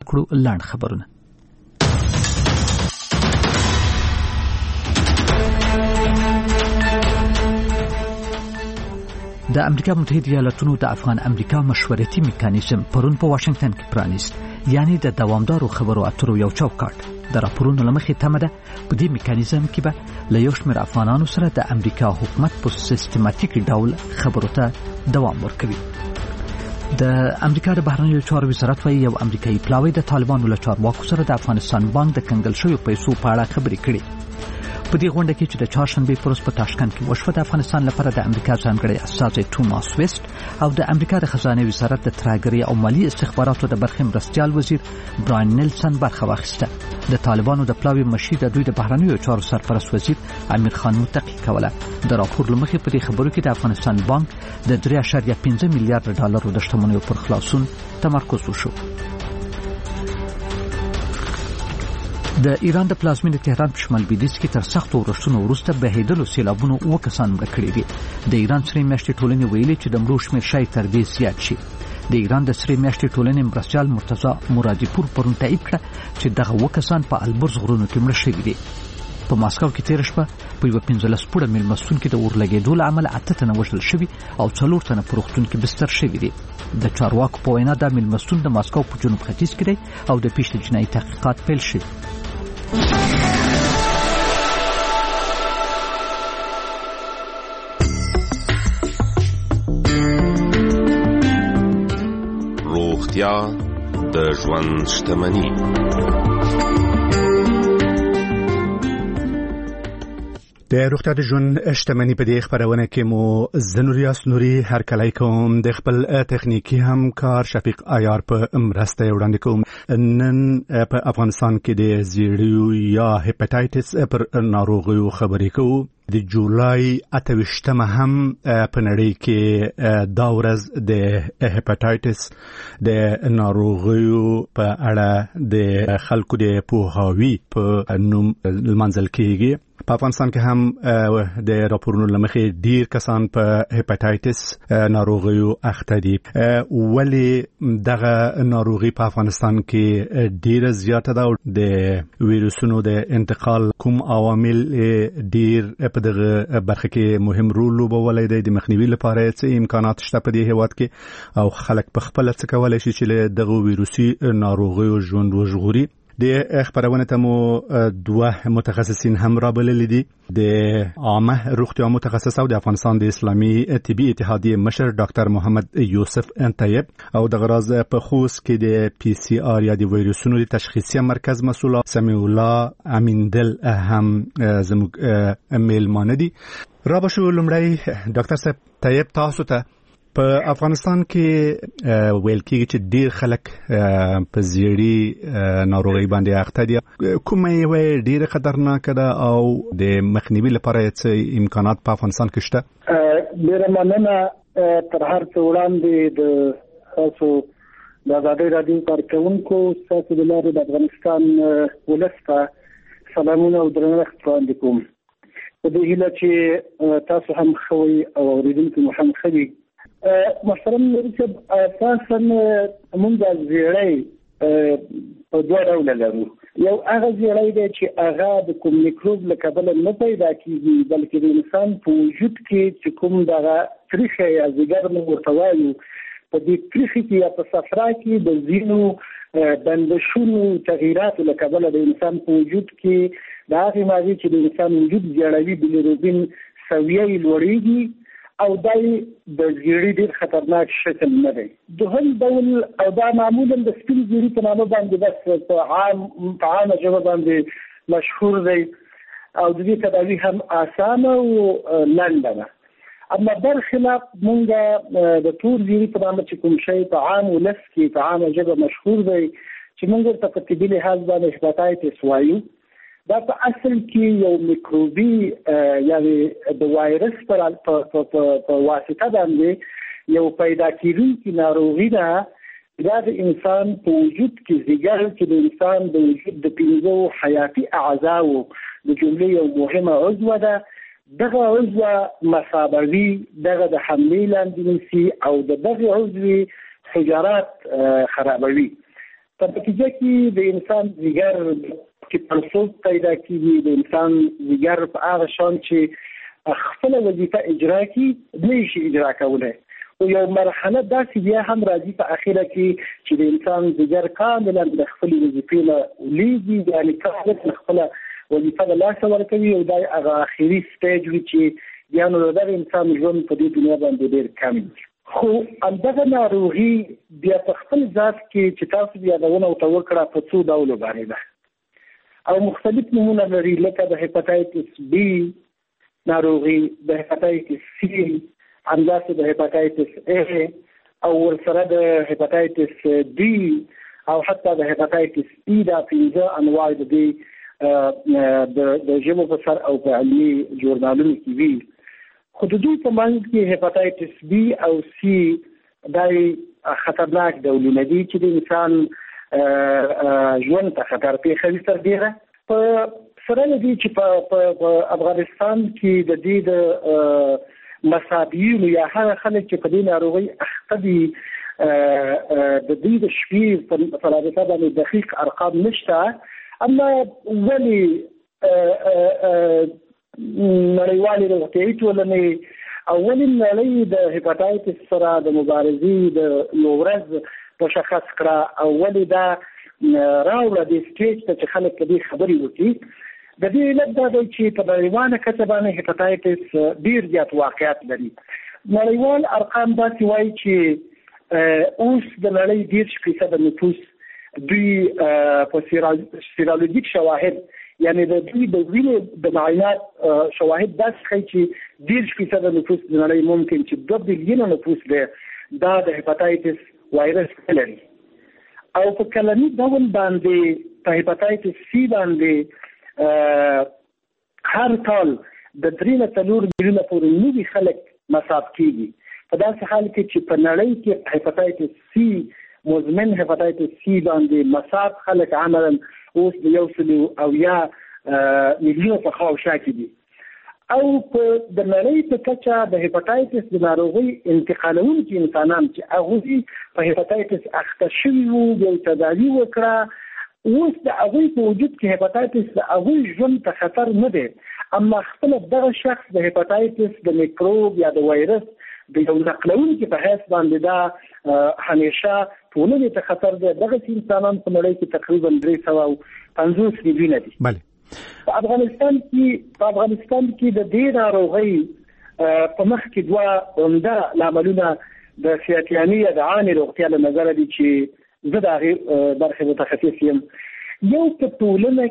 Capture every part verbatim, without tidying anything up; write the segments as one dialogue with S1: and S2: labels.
S1: کړو لاند خبرونه. د امریکا متحده ایالاتونو د افغان امریکا مشورتي میکانیزم پرون په واشنگټن کې پرانیست، یعنی د دوامدارو خبرو اترو یو چوکاټ. د راپورونو لمخې تمه ده په دې میکانیزم کې به له یو شمېر افغانانو سره د امریکا حکومت په سیستماتیک ډول خبرو ته دوام ورکوي. د امریکا د بهرنیو چارو وزارت وايي یو امریکایي پلاوی د طالبانو له چارواکو سره د افغانستان بانک د کنګل شویو پیسو په اړه خبرې کړې. په دې غونډه کې چې د چهارشنبې پر ورځ په تاشکند کې وشوه، د افغانستان لپاره د امریکا ځانګړی استازی توماس ویسټ او د امریکا د خزانه وزارت د ترهګرۍ او مالی استخباراتو د برخې مرستیال وزیر براین نیلسن برخه واخیسته. د طالبانو د پلاوی مشیر د دوی د بهرنیو چارو سرپرست وزیر امیر خان متقی کوله. د راپور لمخې په دې خبرو کې د افغانستان بانک د درې اعشاریه پنځه میلیارډ ډالرو د شتمنیو پر خلاصون تمرکز وشو. د ایران د پلازمینې تهران په شمال لویدیځ کې تر سختو ورښتونو وروسته بهیدلو سیلابونو اووه کسان مړه کړي دي. د ایران سرې میاشتې ټولنې ویلي چې د مړو شمېر شاید تر دې زیات شي. د ایران د سرې میاشتې ټولنې مرستیال مرتضی مرادي پور پرون تایید کړه چې دغه اووه کسان په البرز غرونو کې مړه شوي دي. په ماسکو کې تیر شپه په یو پنځلس پوړه میلمستون کې د اور لګېدو له امله اته تنه وژل شوي او څلور تنه په روغتون کې بستر شوي دي. د چارواکو په وینا دا میلمستون د ماسکو په جنوب ختیځ کې دی او د پیښې جنایي تحقیقات پیل شوي.
S2: روغتیا د ژوند شتمني.
S3: د روغتیا د ژوند شتمني په دې خبرونه کې مو زنوریاس نوري هر کله کوم د خپل تخنیکی همکار شفیق عیار په مرسته وړاندې کوم. نن په افغانستان کې د زیړیو یا هپاتایټس پر ناروغیو خبرې کوو. د جولای اته ویشتمه هم په نړۍ کې دا ورځ د هپاتایټس د ناروغیو په اړه د خلکو د پوهاوي په نوم لمانځل کېږي. په افغانستان کې هم د راپورونو لمخې ډیر کسان په هپاتایټس ناروغیو اخته دي. ولی دغه ناروغي په افغانستان کې ډیره زیاته ده او د ویروسونو د انتقال کوم عوامل ډیر په دغه برخه کې مهم رول لوبولی دی. د مخنیوي لپاره څه امکانات شته په دې هیواد کې او خلک په خپل څه کولای شي چې له دغه ویروسي ناروغیو ژوند وژغوري. د خبرونه ته مو دوه متخصصین هم رابللي دي. د عامه روغتیا متخصص او د افغانستان د اسلامي طبي اتحادیه مشر ډاکټر محمد یوسف انطیب او د غراز په خوست کې د پی سی آر یا د ویروسونو د تشخیصي مرکز مسؤل سمیع الله امیندل هم زموږ میلمانه دي. را بشو لمړی ډاکټر صاحب طیب، تاسو ته په افغانستان کې ویل کېږي چې ډیر خلک په زیړی ناروغي باندې اخته دي. کومه یو ډیره خطرناکه ده او د مخنیوي لپاره څه امکانات په افغانستان کې شته؟
S4: ډیره مننه. تر هر څه وړاندې د تاسو د ازادۍ راډیو کارکوونکو تاسو د لارې د افغانستان ولس ته سلامونه او درنښت وړاندې کوم. په دې هیله چې تاسو هم خوي او اوریدونکو مو هم خوي. محترم رسب اساسا موږ د زیړی په دوه ډول لرو. یو هغه زیړی دی چې هغه د کوم میکروب له کبله نه پیدا کیږي، بلکې د انسان په وجود کې چې کوم دغه تریخه یا زیګر موږ ورته وایو، په دې تریخه کې یا په صفرا کې د ځینو بندشونو تغییراتو له کبله د انسان په وجود کې د هغې ماضي چې د انسان وجود زیړوي بیلیروبین سویه یې لوړېږي او دای د زیړی ډیر خطرناک شکل نه دی. دوهم ډول او دا معمولا د سپین زیړي په نامه باندې بس په عام په عامه ژبه باندې مشهور دی او د دې تداوی هم اسانه او لنډه ده. اما برخلاف مونږ د تور زیړي په نامه چې کوم شی په عام ولس کې په عامه ژبه مشهور دی چې مونږ ورته په طبي لحاظ باندې هپاتایټس وایو. دا په اصل کې یو میکروبي یعنی د وایرس په واسطه باندې یو پیدا کېدونکې ناروغي ده. دا د انسان په وجود کې زیګر چې د انسان د وجود د پنځو حیاتي اعضاو د جملې یو مهمه عضو ده. دغه عضو مسابوي دغه د حملې لاندې نیسي او د دغه عضو حجرات خرابوي. په نتیجه کې د انسان ځیګر چې پړسوب پیدا کیږي، د انسان ځیګر په هغه شان چې خپل وظیفه اجرا کړي نه شي اجرا کولی. او یو مرحله داسې بیا هم راځي په اخره کې چې د انسان ځیګر کاملا د خپل وظیفې نه ولیږي، یعنې کاملا خپل وظیفه د لاسه ورکوي او دا هغه اخري سټیج وي چې بیا نو دغه انسان ژوند په دې دنیا باندې ډېر کم وي. خو همدغه ناروغي بیا په خپل ذات کې چې تاسو بیا یادونه ورته وکړه په څو ډولو باندې ده او مختلف نومونه لري، لکه د هیپاټایټس بي ناروغي، د هیپاټایټس سی، همداسې د هیپاټایټس ای او ورسره د هیپاټایټس ډي او حتی د هیپاټایټس ای. دا پنځه انواع د دې د ژبو په سر او په علمي ژورنالونو کې وي. خو د دوی په منځ کې هیپاټایټس بي او سی دا خطرناک ډولونه دي چې د انسان ژوند ته خطر پېښوي تر ډېره. په سره له دې چې په افغانستان کې د دې د مصابین یا هغه خلک چې په دې ناروغي اخته دي د دې د شمېر په رابطه باندې دقیق ارقام نشته، اما ولې نړیوالې روغتیایي ټولنې او ولې نړۍ د هیپاټایټس سره د مبارزې د یو ورځ مشخص کړه او ولې دا راوړه دې سټیج ته چې خلک دې خبرې وکړي. د دې علت دا دی چې په نړیواله کچه باندې هیپاټایټس ډېر زیات واقعیت لري. نړیوال ارقام داسې وایي چې اوس د نړۍ دېرش فیصده نفوس دوی په سیرالوجیک شواهد، یعنی د دوی د وینې د معاینات شواهد داسې ښیي چې دېرش فیصده نفوس د نړۍ ممکن چې دوه بیلیونه نفوس دی دا د هیپاټایټس وایرس لري. او په کلني ډول باندې په هیپاټایټس سی باندې هر کال د درې نه څلور میلیونه پورې نوي خلک مصاب کیږي. په داسې حال کې چې په نړۍ کې هیپاټایټس سی مزمن هیپاټایټس سی باندې مصاب خلک عملاً اوس د یو سل او یا میلیونه په خواوشا کې دي. او په د نړۍ په کچه د هیپاټایټس د ناروغۍ انتقالونکي انسانان چې هغوی په هیپاټایټس اخته شوي وو یو تداوي وکړه، اوس د هغوی په وجود کې هیپاټایټس د هغوی ژوند ته خطر نه دی، اما خپل دغه شخص د هیپاټایټس د میکروب یا د وایرس د یو نقلونکي په حیث باندې دا همیشه ټولنې ته خطر دی. دغه انسانان په نړۍ کې تقریبا درې سوه او پنځوس میلیونه دي.
S3: بله
S4: په افغانستان کې په افغانستان کې د دې ناروغۍ په مخ کې دوه عمده لاملونه د صحتیاني یا د عامې روغتیا له نظره دي چې زه د هغې برخې متخصص یم. یو په ټولنه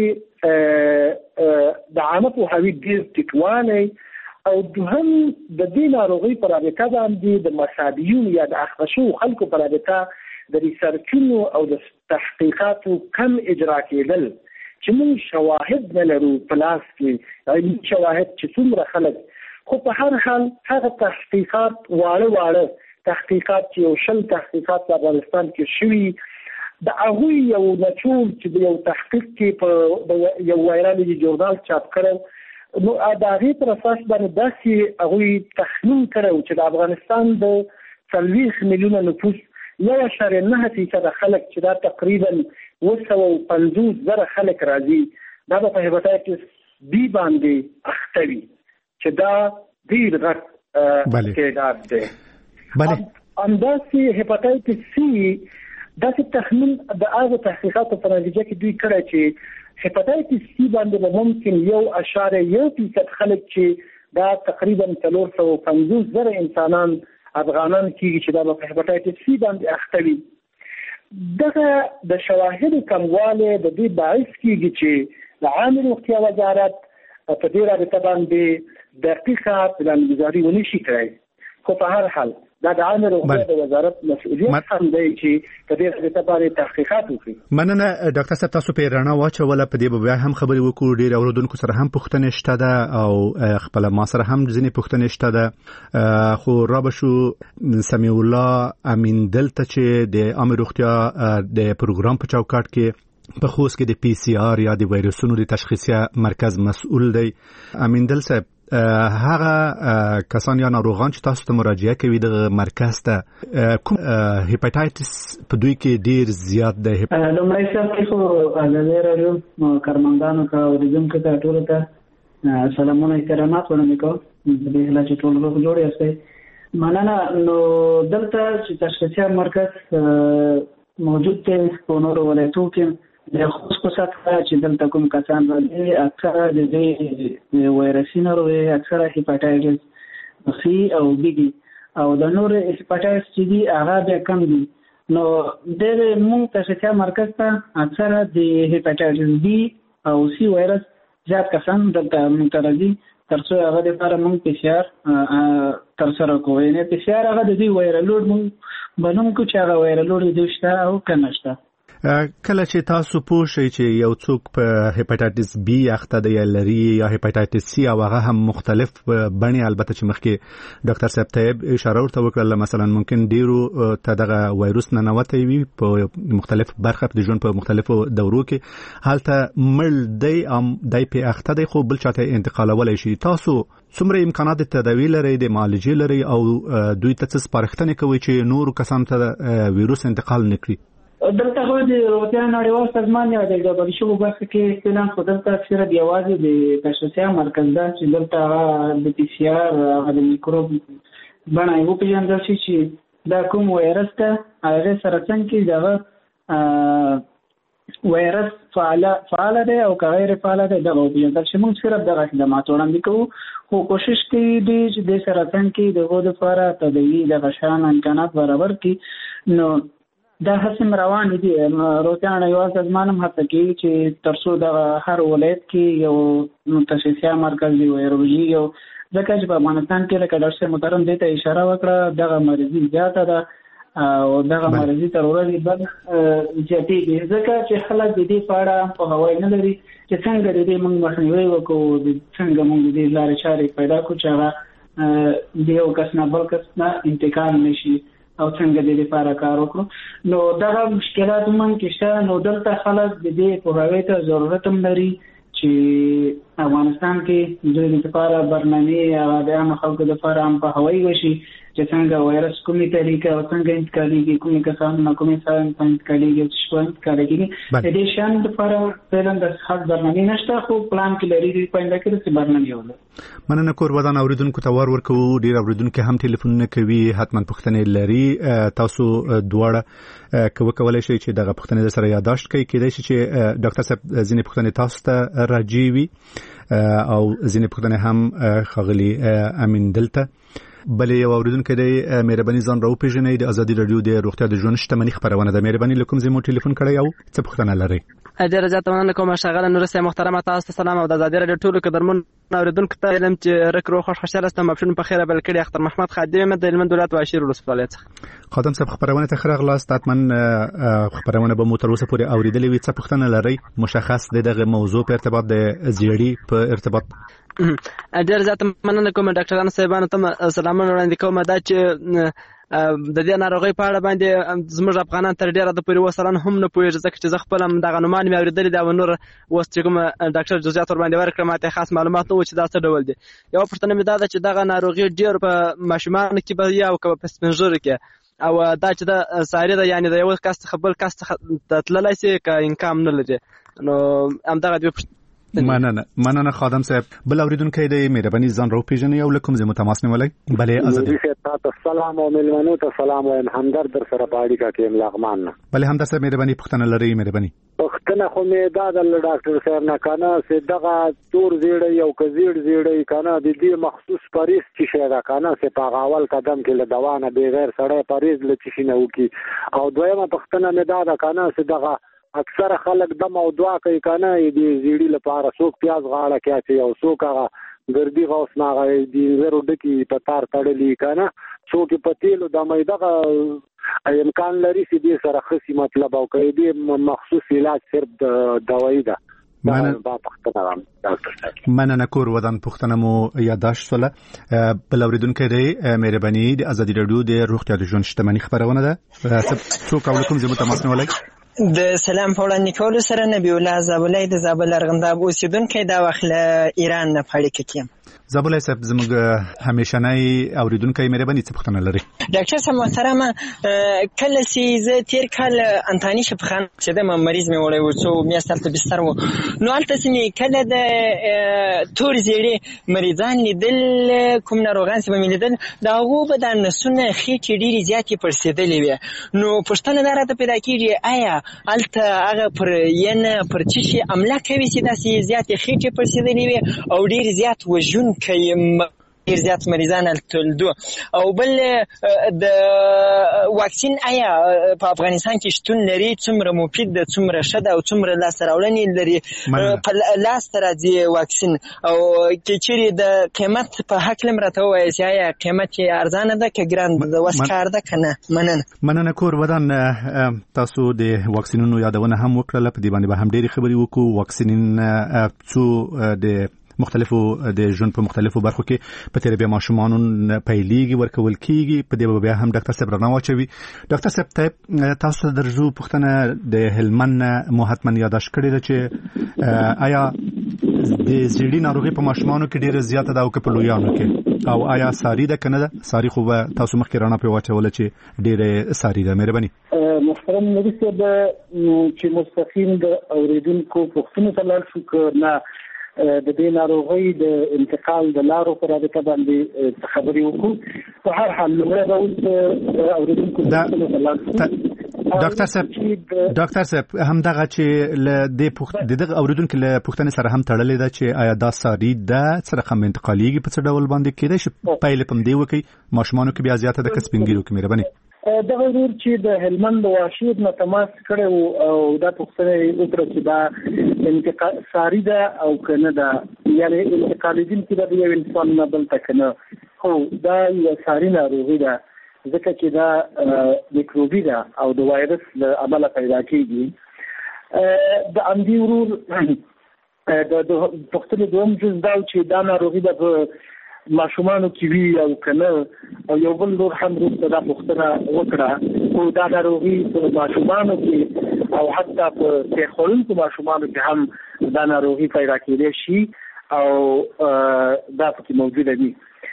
S4: کې د عامه پوهاوي ډېر ټیټوالی او دوهم د دې ناروغۍ په رابطه باندې د مصابیون یا د اخته شوو خلکو په رابطه د ریسرچونو او د تحقیقاتو کم اجرا کېدل چې موږ شواهد نه لرو په لاس کې، علمي شواهد چې څومره خلک. خو په هر حال هغه تحقیقات واړه واړه تحقیقات چې یو شل تحقیقات په افغانستان کې شوي د هغوی یو نچوړ چې د یو تحقیق کې په یو وایرالي ژورنال چاپ کړی، نو د هغې پر اساس باندې داسې هغوی تخمین کړی چې د افغانستان د څلوېښت میلیونه نفوس یو اعشاریه نهه فیصده خلک چې دا تقریبا اوه سوه او پنځوس زره خلک راځي دا به په هیپاټایټس بي باندې اخته وي چې دا ډېر غټ تعداد دی.
S3: بله
S4: همداسې هیپاټایټس سی داسې تخمین د هغو تحقیقاتو په نتیجه کې دوی کړی چې هیپاټایټس سی باندې به ممکن یو اعشاریه یو فیصد خلک چې دا تقریبا څلور سوه او پنځوس زره انسانان افغانان کېږي چې دا به په هیپاټایټس سی باندې اخته وي. دغه د شواهدو کموالی د دې باعث کېږي چې د عامې روغتیا وزارت په دې رابطه باندې دقیقه پلانګذاري ونه شي کړی. خو په هر حال دا د عامې روغتیا د وزارت مسؤلیت هم دی چې په دې رابطه باندې تحقیقات وکړي.
S3: مننه ډاکټر صاحب، تاسو په رڼا واچوله، په دې به بیا هم خبرې وکړو. ډېر اورېدونکو سره هم پوښتنې شته ده او خپله ما سره هم ځینې پوښتنې شته ده. خو را به شو سمیع الله امین دلته چې د عامې روغتیا د پروګرام په چوکاټ کې په خوست کې د پی سی آر یا د وایرسونو د تشخیصیه مرکز مسؤل دی. امین دل صاحب، هغه کسان یا ناروغان چې تاسو ته مراجعه کوي د مرکز ته کوم هپاتایتس په دوی کې ډیر زیات دی؟
S5: لومړی سر کې خو ازادي راډیو کارمندانو ته او اوریدونکو ته ټولو ته سلامونه احترامات وړاندې کوم. د دې هیله چې ټول روغ جوړ یاستئ. مننه. نو دلته چې تشخیصي مرکز موجود دی په نورو ولایتونو کې د خصوصي سطح چې دلته کوم کسان راځي اکثره د دې وایرسي ناروغي اکثره هپاتایتس سی او بی دي او د نور هپاتایتس چې دي هغه بیا کم دي. نو د موږ تشخیصي مرکز ته اکثره د هپاتایتس بی او سی وایرس زیات کسان دلته موږ ته راځي ترڅو هغه د لپاره موږ پی سی آر ترسره کوو. یعنې پی سی آر هغه د دې وایرل لوډ موږ بنوم کوو چې هغه وایرل لوډ د دوی شته او که نه شته.
S3: کله چې تاسو پوه شئ چې یو څوک په هپاتایتس بی اخته دی یا لري یا هپاتایتس سی او هغه هم مختلف بڼې، البته چې مخکې ډاکټر صاحب ته اشاره ورته وکړه مثلا ممکن ډیرو ته دغه وایروس ننوتی وي په مختلف برخه د ژوند په مختلفو دورو کې، هلته مړ دی ام دی په اخته دی خو بل چاته انتقالولی شي. تاسو څومره امکانات د تداوی لري، د معالجې لري او دوی ته څه سپارښتنې کوي چې نورو کسانو ته ویروس انتقال نه کړي؟
S5: دلته خو د روغتیا نړیوال سازمان یا د ډبلیو ایچ او برخه کې اعلان خو دلته اکثره د یوازې د تشخیصي مرکز ده چې دلته هغه د پی سی آر هغه د میکروب بڼه یې وپېژندل شي چې دا کوم وایرس ده، هغې سره څنګه کې دغه وایرس فعاله فعاله دی او که غیر فعاله دی دغه وپېژندل شي. موږ صرف دغه خدمات وړاندې کوو خو کوشش کوي دی چې دې سره څنګه کې د هغو دپاره تداوي دغه شیان امکانات برابر کړي. نو دا هڅې روان دي. روغتیا نړیوال سازمان هم هڅه کوي چې ترڅو د هر ولایت کې یو تشخیصي مرکز وي وایرولوژي یو، ځکه چې په افغانستان کې لکه ډاکټر صاحب محترم دې ته اشاره وکړه دغه مریضي زیاته ده او دغه مریضي تر ورځې بعد زیاتېږي ځکه چې خلک د دې په اړه پوهاوی نه لري چې څنګه د دې موږ مخنیوی وکړو، څنګه موږ د دې لارې چارې پیدا کړو چې هغه د یو کس نه بل کس نه انتقال نه شي او څنګه د دې لپاره کار وکړو. نو دغه مشکلات هم کې شته. نو دلته خلک د دې پوهاوي ته ضرورت هم لري چې افغانستان کې د دې لپاره برنامې هغه د عام خلکو لپاره هم پوهاوی وشي چې څنګه وایرس کومې طریقې او څنګه انتقالېږي، کومې کسان نه کومې څنګه انتقالېږي او څه انتقالېږي. د دې شیانو لپاره فعلا د صحت برنامې نشته خو پلان کې لري په آینده کې داسې برنامې ولري.
S3: مننه. کور ودان اوریدونکو ته وار ورکوو. ډېر اوریدونکي هم ټلیفونونه کوي، حتما پوښتنې لري. تاسو دواړه که وکولی شئ چې دغه پوښتنې در سره یادداشت کړئ. کیدای شي چې ډاکټر صاحب ځینې پوښتنې تاسو ته راجع وي او ځینې پوښتنې هم ښاغلي امین دلته. بلې یو اوریدونکی دی، مهرباني ځان راوپېژنئ. د ازادي راډیو د روغتیا د ژوند شتمني خپرونه ده. مهرباني له کوم ځای مو ټلیفون کړی او څه پوښتنه لرئ؟
S6: ډېره زیاته مننه کوم ښاغلی نوري صاحب محترمه، تاسو ته سلام او د ازادي راډیو ټولو قدرمنو اوریدونکو ته علم چې رک روغ خوش خوشحاله استم. مبشون په خیره بل کړي. اختر محمد خادم د هلمند ولایت واشیر ولسوالۍ څخه.
S3: خادم صاحب خبرونه ته ښه راغلاست. حتما خبرونه به مو تر اوسه پورې اورېدلې وي. څه پوښتنه لرئ مشخص د دغه موضوع په ارتباط د زیړي په ارتباط؟
S6: ډېر زیاته مننه کوم ډاکټرانو صاحبانو ته سلامونه وړاندې کوم. دا چې د دې ناروغۍ په اړه باندې زموږ افغانان تر ډېره د پورې وسلان هم نه پوهېږي، ځکه چې زه خپل هم دغه نومان مې اورېدلي دي او نور اوس چې کوم ډاکټر جزئیات ورباندې ورکړه ماته خاص معلومات نه و چې دا څه ډول دي. یوه پوښتنه مې دا ده چې دغه ناروغي ډېر په ماشومانو کې به یا او که په سپین ږیرو کې او دا چې د ساري ده، یعنې د یو کس څخه بل کس څخه تللی شي که امکان نه لري. نو همدغه دوې پوښتنې.
S3: مننه مننه خادم صاحب. بل اوریدونکی دی، مهرباني ځان راوپېژنئ او له کوم ځای مو تماس نیولی؟ بلې ازادي
S7: صاحب ته سلام او مېلمنو ته سلام وایم. همدرد در سره په اړیکه کې یم لغمان نه.
S3: بلې همدرد صاحب مهرباني پوښتنه لرئ؟ مهرباني
S7: پوښتنه خو مې دا ده له ډاکټر صاحب نه که نه چې دغه تور زیړی او که زیړ زیړی که نه د دې مخصوص پریز څه شی ده که نه چې په هغه اول قدم کې له دوا نه بغیر سړی پریز له څه شي نه وکړي. او دویمه پوښتنه مې دا ده که نه چې دغه اکثره خلک دم او دعا کوي که نه د زیړي لپاره څوک پیاز غاړه کې اچوي او څوک هغه ګردي غوس نه هغه د زرو ډکي په تار تړلي که نه څوک په تیلو دموي. دغه امکان لري چې دې سره ښه مطلب او که دې مخصوص علاج صرف دوایي ده.
S3: مننه. کور ودان پوښتنه مو یادداشت شوله. بل اوریدونکی دی، مهرباني د ازادي راډیو د روغتیا د ژوند شتمني خپرونه ده. څوک او له کوم ځای مو تماس نیولی؟
S8: د سلام په وړاندې کولو سره نبی الله زابلای د زابل ارغنداب اوسیدونکی دا وخت له ایران نه په اړیکه کې یم.
S3: زابلای صاحب زموږ همیشنی اوریدونکی مهرباني څه پوښتنه لري؟
S8: ډاکټر صاحب محترمه، کله چې زه تیر کال انتاني شفاخانه چې د مریض مې وړی و څو میاشتې هلته بستر و، نو هلته چې مې کله د تور زیړې مریضان لیدل، کوم ناروغان چې به مې لیدل، د هغو به دا نسونه خېټې ډېرې زیاتې پړسېدلې وې. نو پوښتنه دا راته پیدا کېږي آیا هلته هغه پر ینه پر څه شي عمله کوي چې داسې زیاتې خېټې پړسېدلې وې او ډېر زیات وژونکی ډېر زیات مریضان هلته لیدو؟ او بل د واکسین آیا په افغانستان کې شتون لري؟ څومره مفید ده، څومره ښه ده او څومره لاسته راوړنې لري په لاسته راځي واکسین؟ او که چیرې د قیمت په هکله هم راته ووایاست، آیا قیمت یې ارزانه ده که ګران ده، د وس کار ده که نه؟ مننه.
S3: مننه کور ودان. تاسو د واکسینونو یادونه هم وکړله، په دې باندې به هم ډېرې خبرې وکړو. واکسینین څو د مختلفو د ژوند په مختلفو برخو کې په تیر بیا ماشومانو پیلېږي ورکول کېږي، په دې بیا هم ډاکټر صاحب رڼا واچوي. ډاکټر صاحب تاسو درځو پوښتنه د هلمند مو حتما یاداشت کړې ده چې آیا د زیړي ناروغي په ماشومانو کې ډېره زیاته ده او که په لویانو کې، او آیا ساري ده که نه ده؟ ساري خو به تاسو مخکې رڼا پرې واچوله چې ډېره ساري ده. مهرباني.
S4: محترم نبي صاحب چې مستقیم د اورېدونکو پوښتنو ته لاړ شو که نه د دې ناروغۍ د انتقال د لارو پر رابطه باندې خبرې وکړو. په هر حال لومړی به اوس اورېدونکو پوښتنو ته لاړ شو.
S3: ډاکټر صاحب ډاکټر صاحب همدغه چې له دې دغه اوریدونکو له پوښتنې سره هم تړلې ده چې آیا دا ساري ده، څه رقم انتقالېږي، په څه ډول باندې کېدای شي پایلې په همدې وکړي ماشومانو کې بیا زیاته ده که سپین ږیرو کې؟ مهرباني.
S4: دغه ورور چې د هلمند د واشیر نه تماس کړی و او دا پوښتنه یې وکړه چې دا انتقال ساري ده او که نه ده، یعنې انتقالېدونکې ده د یو انسان نه بل ته که نه. هو دا یوه ساري ناروغي ده ځکه چې دا میکروبي ده او د وایرس له امله پیدا کېږي. د همدې ورور د پوښتنې دویم جز دا چې دا ناروغي به په ماشومانو کې وي او که نه، او یو بل نور هم وروسته دا پوښتنه وکړه خو دا ناروغي په ماشومانو کې او حتی په سیر خوړونکو ماشومانو کې هم دا ناروغي پیدا کېدای شي او دا پکې موجوده وي.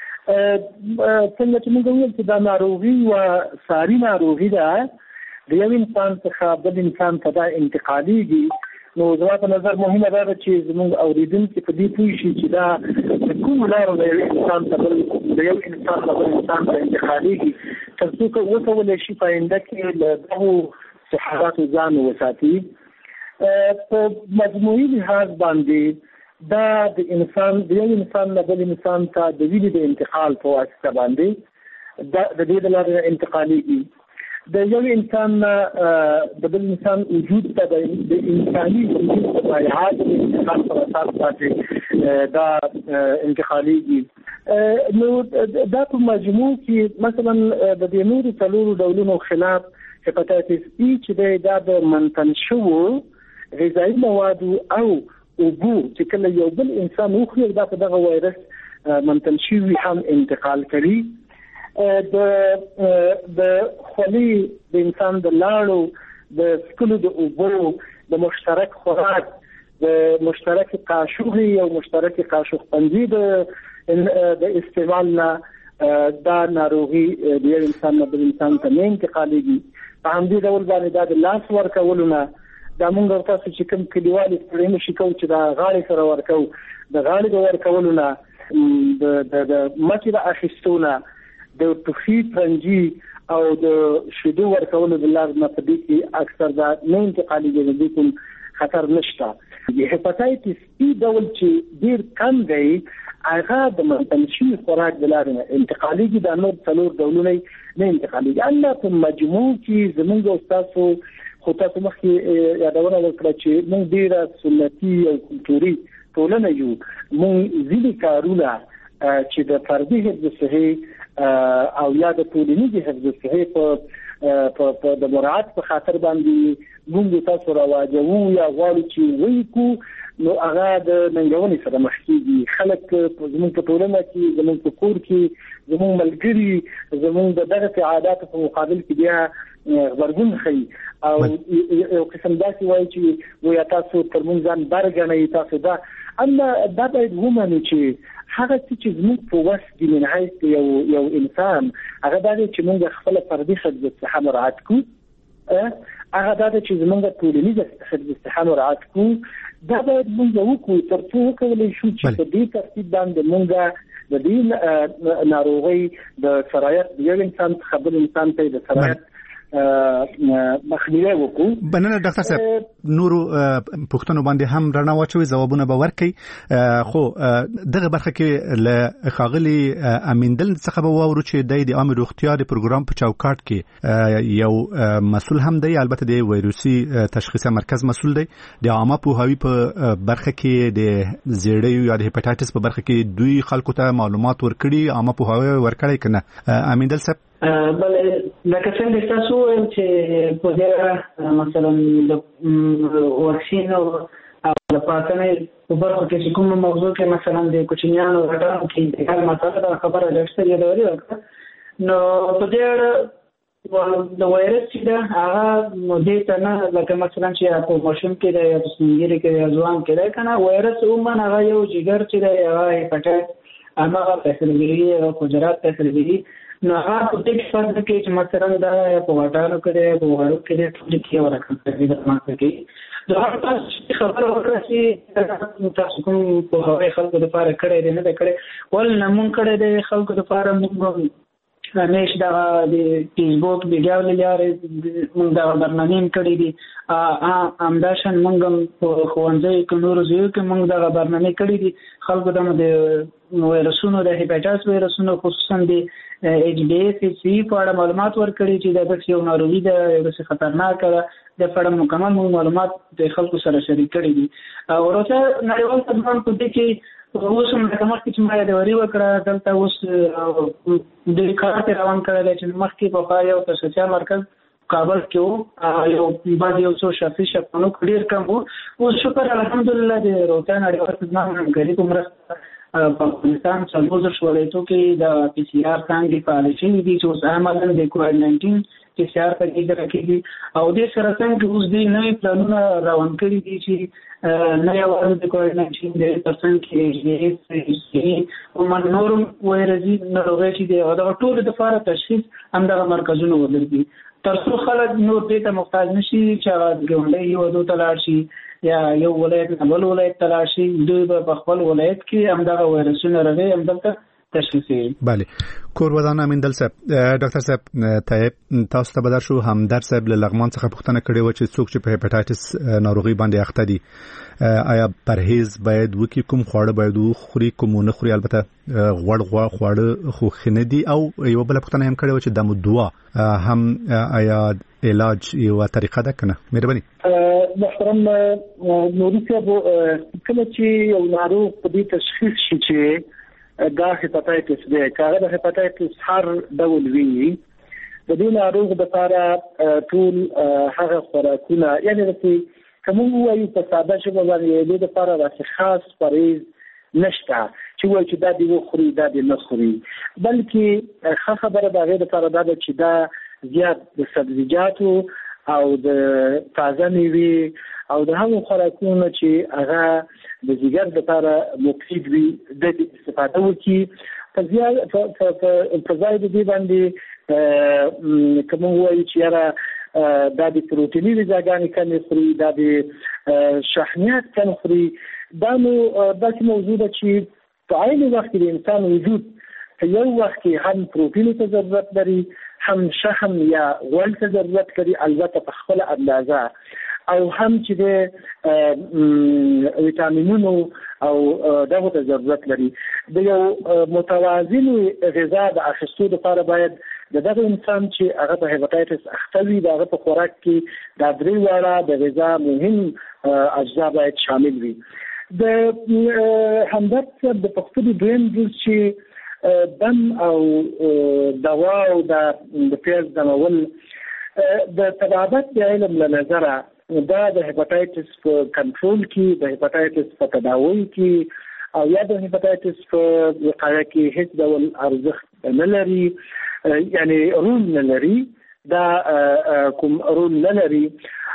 S4: څنګه چې موږ وویل چې دا ناروغي یوه ساري ناروغي ده، د یو انسان څخه بل انسان ته دا انتقالېږي. نو زما په نظر مهمه دا ده چې زموږ اورېدونکي په دې پوه شي چې دا د کومو لارو د یو انسان ته بل د یو انسان ته بل انسان ته انتقالېږي، تر څو وکولی شي په آینده کې له دغو صحتاتو ځان وساتي. په مجموعي لحاظ باندې دا د انسان د یو انسان نه بل انسان ته د وینې د انتقال په واسطه باندې د دې د لارې انتقالېږي. د یو انسان د بل انسان وجود ته د انساني وجود په بایعات د انتقال پر اساس باندې دا انتقالېږي. نو دا په مجموع کې مثلا د دې نورو څلورو ډولونو خلاف هپاتایتس ای چې دا د منتن شوو غذایي موادو او اوبو چې کله یو بل انسان وخوري دا په دغه وایرس منتن شوي هم انتقال کوي. د د خولي د انسان د لاړو د سکلو د اوبو د مشترک خوراک د مشترک قاشوغي او مشترک قاشوغ پنځي د د استعمال نه دا ناروغي د یو انسان نه بل انسان ته نه انتقالېږي. په همدې ډول باندې دا د لاس ورکولو نه دا مونږ تاسو چې کوم کلیوالي پرېمه شي کوو چې دا غاړې سره ورکو د غاړې د ورکولو نه د د مچې د اخیستونه د ټوخي پرنجي او د شیدو ورکولو د لار نه په دې کې اکثر دا نه انتقالېږي، د کوم خطر نشته. د هپاتایتس ای ډول چې ډېر کم دی هغه د منتنشي خوراک د لارې نه انتقالېږي، دا نور څلور ډولونه نه انتقالېږي. الله په مجموع کې زموږ استادو خو تاسو مخکې یادونه وکړه چې موږ ډېره سنتي او کلتوري ټولنه یو. موږ ځینې کارونه چې د فردي حفظ صحي او یا د ټولنیز حفظ صحي په په د مراعات په خاطر باندې موږ تاسو راوځو یا غواړو چې وایو نو هغه د ننګونې سره مخ کیږي. خلک زموږ په ټولنه کې زموږ په کور کې زموږ ملګري زموږ د دغه عادتو په مقابل کې بیا غبرګون خي او یو قسم داسې وایي چې ویا تاسو تر مونږ ځان برګنئ تاسو دا اما دا باید ومنو چې هغه چې زموږ په وس کې من حیث یو یو انسان هغه دا چې موږ خپل فردي حد الصحه مراعات کوو، هغه دا چې زموږ ټولنیز حد الصحه مراعات کوو. دا باید موږ وکړو ترڅو وکولای شو چې په دې ترتیب باندې موږ د دې ناروغي د سرایت یو انسان خبر انسان ته د سرایت مخنیوي وکړو.
S3: بننه ډاکټر صاحب نورو پښتنو باندې هم رڼا واچوي ځوابونه به ورکړي، خو دغه برخه کې له خاغلی امیندل څخه به واورو چې د عامه روغتیا د پروګرام په چوکاټ کې یو مسول هم دی، البته د وایروسي تشخیص مرکز مسول دی، د عامه پوهاوی په برخه کې د زیړی یا د هپاتایټس په برخه کې دوی خلکو ته معلومات ورکړي، عامه پوهاوی ورکړي کنه امیندل صاحب؟
S5: بل لکه څنګه تاسو وایئ چې په دې مثلا د واکسین او د پاتنې په برخه کې چې کوم موضوع کې مثلا د کوچنیانو غټانو کې د مسله د خبره لږه دی ورته نو په دې د وایرس چې دا هغه مودې ته نه لکه مثلا چې په ماشوم کې د سپینګری کې ځوان کې ده کنه وایرس عموما هغه یو جګر چې دی هغه هپاتایټس هغه تسلیږي او حجرات تسلیږي نو هغه په دې فرض کې چې مثلا دا په واټانو کې په وړو کې ټول کې ورکړل د ماته کې دا هغه خبره ورکړه چې تاسو کوم په هغه خلکو لپاره کړی دی نه دا کړی ول نه مونږ کړی دی خلکو لپاره موږ همیشه دا د فیسبوک ویډیو لري موږ دا برنامه کړی دي امداشن موږ په خوندې کې نور زیو کې موږ دا برنامه کړی دي خلکو د وایرسونو د هپاتایټس وایرسونو خصوصا د ایچ ډی ایس سی په اړه معلومات ورکړي چې دا د یو ناروغي ده یو څه خطرناک ده د په مکمل معلومات د خلکو سره شریک کړي دي او ورته نړیوال تدبیر په دې کې اوس هم د کومه چې ما د وری وکړه دلته اوس د کارت روان کړل چې مخکې په خا یو تشخیصي مرکز کابل کې یو باندې یو څو شخصي شپونو کډیر کم وو او شکر الحمدلله د روتان اړیکو تدبیر غریب مرسته په افغانستان څلور ولایتو کې د پی سی آر څنګه فعال شي دي چې اوس عملاً د کووډ ناینټین پی سی آر په کې راکېږي او د سره څنګه اوس د نوې پلانونه روان کړي دي چې نه یوازې د کووډ ناینټین د پرسنټ کې او من نور وایرسي ناروغي چې د ټول د فار تشخیص همدغه مرکزونه ولري ترڅو خلک نور دې ته محتاج نشي چې هغه ګوندې یو دوه تلاړ شي یا یو ولایت نه بل ولایت تلاړ شي دوی په خپل ولایت کې همدغه وایرسونه راغلي همدلته تشخیصي.
S3: بله کور ودان امیندل صاحب ډاکټر صاحب طيب تاسو ته بدر شو همدرد صاحب له لغمان څخه پوښتنه کړې و چې څوک چې په هپاتایټس ناروغي باندې اخته دي آیا پرهیز باید وکي کوم خواړه باید وخوري کوم نه خوري البته غوړ غوړ خواړه خو خنه دي او یو بل پوښتنه هم کړې و چې د دوا هم آیا علاج یو طریقه ده کنه مهرباني
S4: محترم نوري صاحب کله چې یو ناروغ په دې تشخیص شي چې دا هپاتایټس دی کله د هپاتایټس هر ډول وی د دې ناروغ لپاره ټول هغه خوراکونه یعنی چې کوم وایي په ساده ژبه باندې د لپاره راځي خاص پرهیز نشته چې وایي چې دا دی خوري دا دی نه خوري بلکې ښه خبره دا غیر لپاره دا چې دا زیات د سبزیجاتو او د تازه میوې او د هغو خوراکونو چې هغه د ځیګر لپاره مفید وي د استفاده وکړي په ځای په ځای د دې باندې کوم وایي چې یاره دا د پروتیني غذاګانې کمې خوري دا د شحمیات کم خوري دا نو داسې موضوع ده چې په عین وخت کې د انسان وجود په یو وخت کې هم پروتین ته ضرورت لري هم شحم یا غوړ ته ضرورت لري البته په خپل اندازه او هم چې د ویټامینونو او دغه ته ضرورت لري د یو متوازن غذا د اخیستو لپاره باید د دغه انسان چې هغه په هپاتایټس اخته وي دغه په خوراک کې د درې واړه د غذا مهم اجزا باید شامل وي. د همدرد د پښتو دویم جز چې دم او دوا او د پیاز دمول د طبابت د علم له نظره دا د هپاتایتس په کنټرول کې، د هپاتایتس په تداوی کې او یا د هپاتایتس په وقایه کې هیڅ ډول ارزښت نه لري، یعنی رول نه لري، دا کوم رول نه لري.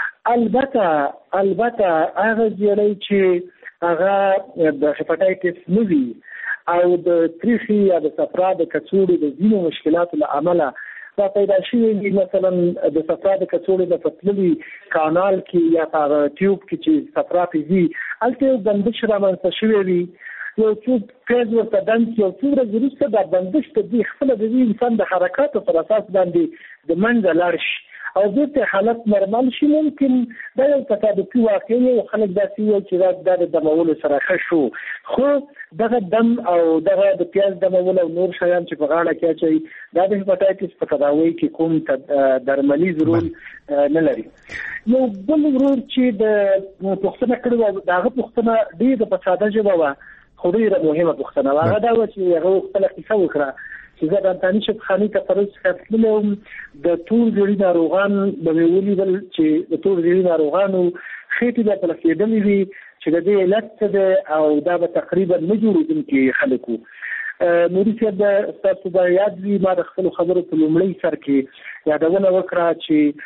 S4: البته البته هغه ځای چې هغه د هپاتایتس نه وي او د تریخي یا د صفرا د کڅوړې د ځینو مشکلاتو له امله دا پیدا شوي، مثلا د صفرا د کڅوړې د پتللي کانال کې یا په ټیوب کې چې صفرا پیږي هلته یو بندش رامنځته شوی وي، یو څو پیز ورته دم چې یو څو ورځې وروسته دا بندش ته دې خپله د دې انسان د حرکاتو پر اساس باندې د منځه لاړ شي او بیرته حالت نرمال شي. ممکن دا یو تصادفي واقعه وي، خلک داسې وایي چې دا د دمولو سره ښه شو، خو دغه دم او دغه د پیاز دمول او نور شیان چې په غاړه کې اچوي دا د هپاتایتس په تداوی کې کوم درملیز رول نه لري. یو بل ورور چې د پوښتنه کړې وه د هغه پوښتنه ډېره په ساده ژبه وه خو ډېره مهمه پوښتنه وه. هغه دا وه چې هغه خپله کیسه وکړه چې زه د انتاني شفخاني ته پروس څخه تللی وم، د تور زیړي ناروغان به مې ولیدل چې د تور زیړي ناروغانو خېټې به پله کېدلې وي چې د دې علت څه دی او دا به تقریبا نه جوړېدونکي خلک وو. نوري صاحب ستاسو به یاد وي ما د خپلو خبرو په لومړۍ سر کې یادونه وکړه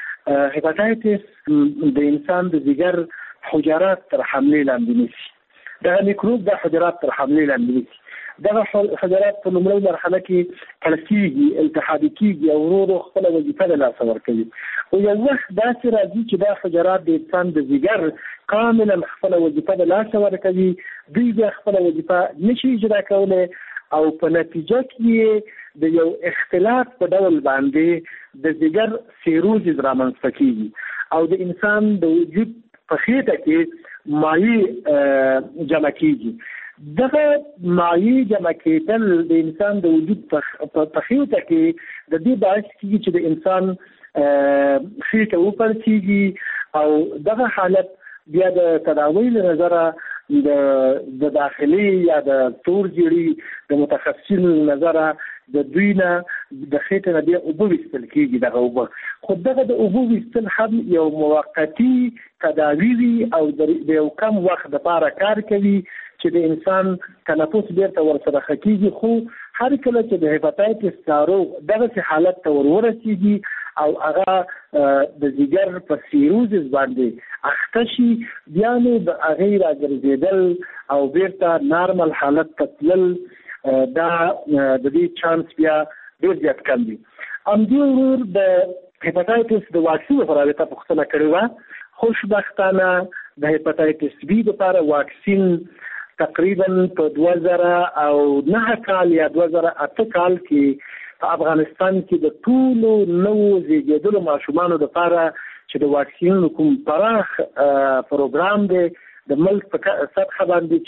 S4: چې هپاتایتس د انسان د ځیګر حجرات تر حملې لاندې نیسي، دغه میکروب د حجرات تر حملې لاندې نیسي. دغه حجرات په لومړۍ مرحله کې کلکېږي، التهابي کېږي او ورو ورو خپله وظیفه د لاسه ورکوي. او یو وخت داسې راځي چې دا حجرات د انسان د ځیګر کاملا خپله وظیفه د لاسه ورکوي، دوی بیا خپله وظیفه نشي اجرا کولی او په نتیجه کې د یو اختلاط په ډول باندې د ځیګر سیروزز رامنځته کېږي او د انسان د وجود په خېټه کې مایع جمع کېږي. دغه مایع جمع کېدل د انسان د وجود په خېټه کې د دې باعث کېږي چې د انسان خېټه وپړسېږي او دغه حالت بیا د تداوی له نظره د داخلي یا د تور زیړي د متخصصین له نظره د دوی نه د خېټې نه بیا اوبه ویستل کېږي. دغه اوبه خو دغه د اوبه ویستل هم یو موقتي تداوی وي او د یو کم وخت دپاره کار کوي چې د انسان تنفس بیرته ورسره ښه کېږي. خو هر کله چې د هپاتایتس ناروغ دغسې حالت ته ور ورسېږي او هغه د ځیګر په سیروزز باندې اخته شي بیا نو د هغې راګرځېدل او بیرته نارمل حالت ته تلل دا د دې چانس بیا ډېر زیات کم وي. همدې ورور د هپاتایتس د واکسین په رابطه پوښتنه کړې وه. خوشبختانه د هپاتایتس بي دپاره واکسین تقریبا په دوه زره او نهه کال یا دوه زره اته کال کې په افغانستان کې د ټولو نوو زیږېدلو ماشومانو دپاره چې د واکسینونو کوم پراخ پروګرام دی د ملک په سطحه باندې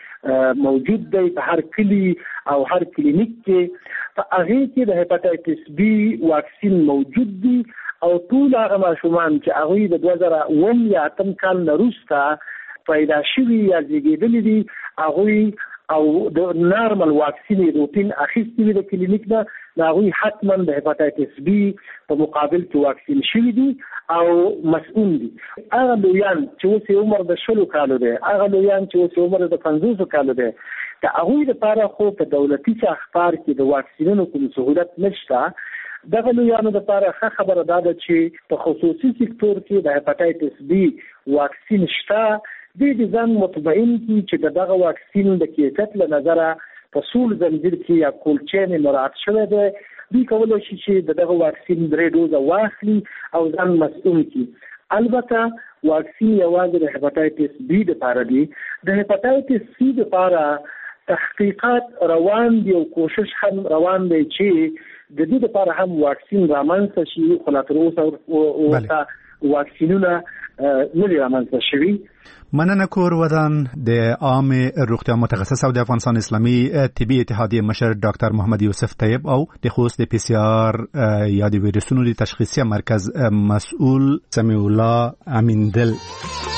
S4: چې موجود دی په هر کلي او هر کلینیک کې، په هغې کې د هپاتایتس بي واکسین موجود دی او ټول هغه ماشومان چې هغوی د دوه زره اووم یا اتم کال نه وروسته پیدا شوي یا زیږېدلي دي هغوی او د نارمل واکسین روټین اخیستي وي د کلینیک نه، د هغوی حتما د هپاتایتس بي په مقابل کې واکسین شوي دي او مسؤول دي. هغه لویان چې اوس یې عمر د شلو کالو دی، هغه لویان چې اوس یې عمر د پنځوسو کالو دی، د هغوی دپاره خو په دولتي ساختار کې د واکسینونو کوم سهولت نشته. دغه لویانو دپاره ښه خبره دا ده چې په خصوصي سکتور کې د هپاتایتس بي واکسین شته. دوی د ځان مطمئن دي چې دغه واکسین د کیفیت له نظره په سول زنجیر کې یا کولډ چین مراعات شوی دی. دوی کولی شي چې دغه واکسین درې ډوزه واخلي او ځان مسؤل کړي. البته واکسین یوازې د هپاتایتس بي دپاره دی. د هپاتایتس سی دپاره تحقیقات روان دي او کوشش هم روان دی چې د دې دپاره هم واکسین رامنځته شي، خو لا تر اوسه واکسینونه نه دي رامنځته شوي.
S3: مننه کور ودان د عام روغتیا متخصص او د افغانستان اسلامي طبي اتحادیه مشر ډاکټر محمد یوسف طیب او د خوست د پی سی آر یا د ویروسونو د تشخیصي مرکز مسؤل سمیع الله امیندل.